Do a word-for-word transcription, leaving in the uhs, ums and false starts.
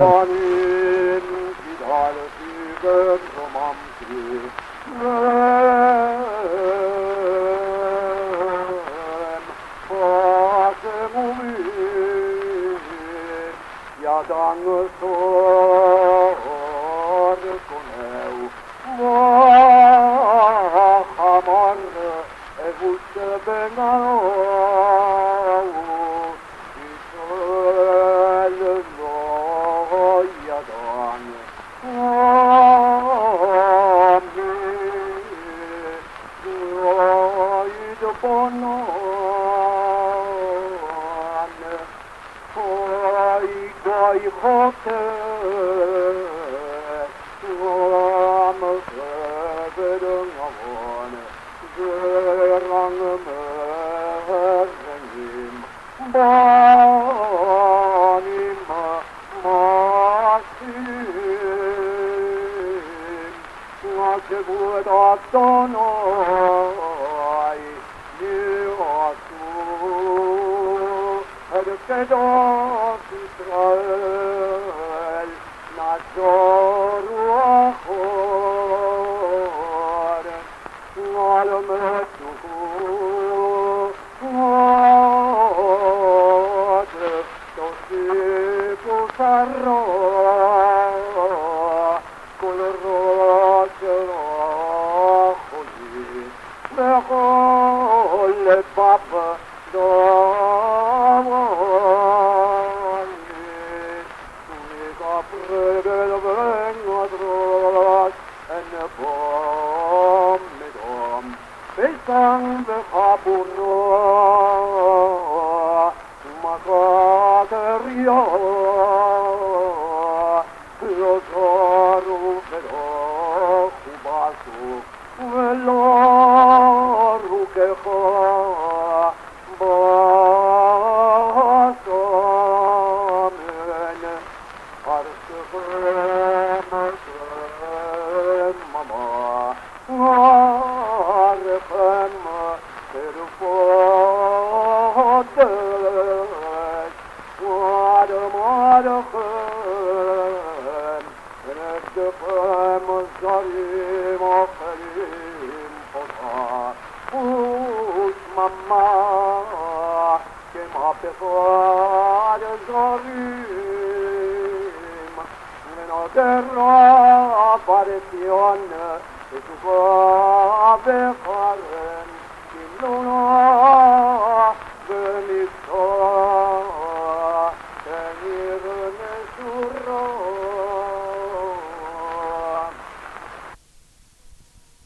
Anin gidersigen romantik ja dan sor coneu hamar evut benao isel no ja dan Roid bonan Hoi goi hote Ram gebedung avon Gerang merengim Banim masim Nakebud Adonai Niatu Kedos Israel Nazor Achor Almetuhu Od Tosifu Sarro Kol Rochero Choli Bechol Papa Besang bekapuro makaterio lozoru pero kubasu veloru keho basomen arsefem mama Arfem terfotes Wadam adachem Nekdefem zarim acherim pota Us mama Kem apechad zarim Venoderra apareción Tu becharen Kimlona Benito Tenir